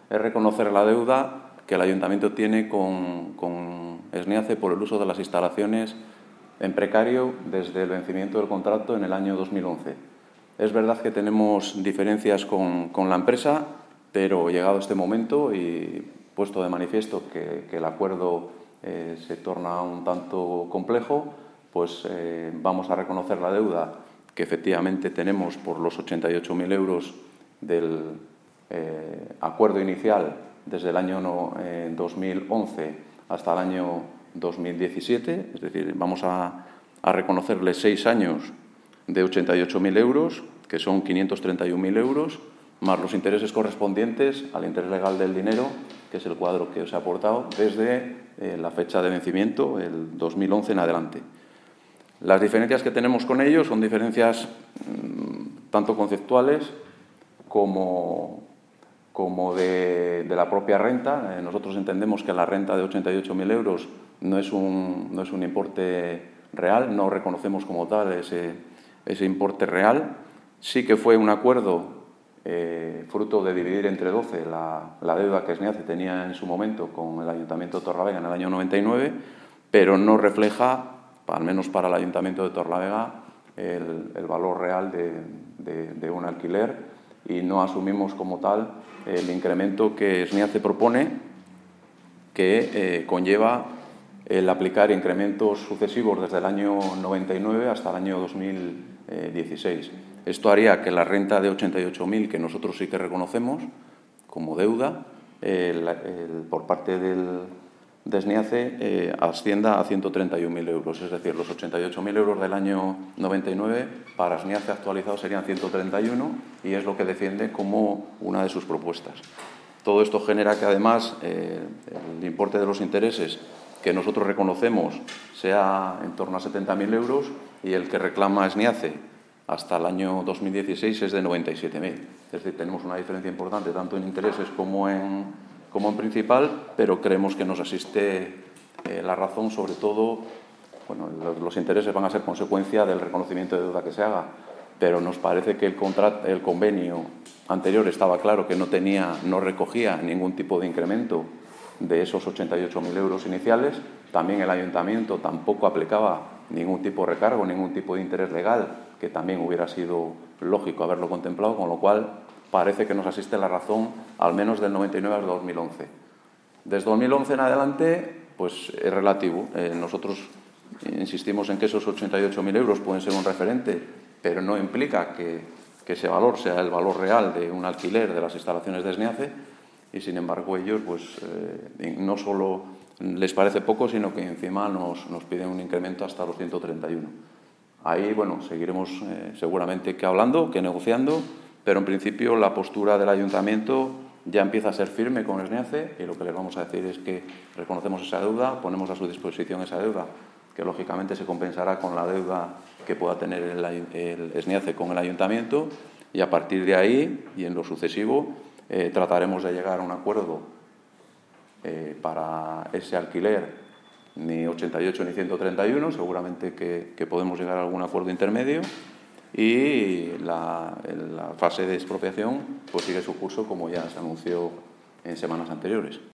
es reconocer la deuda que el Ayuntamiento tiene con SNIACE por el uso de las instalaciones en precario desde el vencimiento del contrato en el año 2011. Es verdad que tenemos diferencias con la empresa, pero llegado este momento y puesto de manifiesto que el acuerdo se torna un tanto complejo, pues vamos a reconocer la deuda que efectivamente tenemos por los 88.000 euros del acuerdo inicial desde el año 2011 hasta el año 2017, es decir, vamos a reconocerle 6 años de 88.000 euros, que son 531.000 euros, más los intereses correspondientes al interés legal del dinero, que es el cuadro que os he aportado, desde la fecha de vencimiento, el 2011 en adelante. Las diferencias que tenemos con ellos son diferencias tanto conceptuales como de la propia renta. Nosotros entendemos que la renta de 88.000 euros no es un importe real, no reconocemos como tal ese importe real. Sí que fue un acuerdo fruto de dividir entre 12 la deuda que SNIACE tenía en su momento con el Ayuntamiento de Torlavega en el año 99, pero no refleja, al menos para el Ayuntamiento de Torlavega, el valor real de un alquiler, y no asumimos como tal el incremento que SNIACE propone, que conlleva el aplicar incrementos sucesivos desde el año 99 hasta el año 2016. Esto haría que la renta de 88.000, que nosotros sí que reconocemos como deuda por parte de SNIACE, ascienda a 131.000 euros. Es decir, los 88.000 euros del año 99 para SNIACE actualizado serían 131, y es lo que defiende como una de sus propuestas. Todo esto genera que, además, el importe de los intereses que nosotros reconocemos sea en torno a 70.000 euros, y el que reclama SNIACE hasta el año 2016 es de 97.000. Es decir, tenemos una diferencia importante tanto en intereses como en principal, pero creemos que nos asiste la razón, sobre todo. Bueno, los intereses van a ser consecuencia del reconocimiento de deuda que se haga, pero nos parece que el convenio anterior estaba claro que no recogía ningún tipo de incremento de esos 88.000 euros iniciales. También el Ayuntamiento tampoco aplicaba ningún tipo de recargo, ningún tipo de interés legal, que también hubiera sido lógico haberlo contemplado, con lo cual parece que nos asiste la razón, al menos del 99 al 2011. Desde 2011 en adelante, pues es relativo. Nosotros insistimos en que esos 88.000 euros pueden ser un referente, pero no implica que ese valor sea el valor real de un alquiler de las instalaciones de SNIACE, y sin embargo ellos pues no solo les parece poco, sino que encima nos piden un incremento hasta los 131. Ahí, bueno, seguiremos seguramente que hablando, que negociando, pero en principio la postura del Ayuntamiento ya empieza a ser firme con SNIACE, y lo que les vamos a decir es que reconocemos esa deuda, ponemos a su disposición esa deuda, que lógicamente se compensará con la deuda que pueda tener el SNIACE con el Ayuntamiento, y a partir de ahí y en lo sucesivo trataremos de llegar a un acuerdo para ese alquiler, ni 88 ni 131, seguramente que podemos llegar a algún acuerdo intermedio, y la fase de expropiación pues sigue su curso, como ya se anunció en semanas anteriores.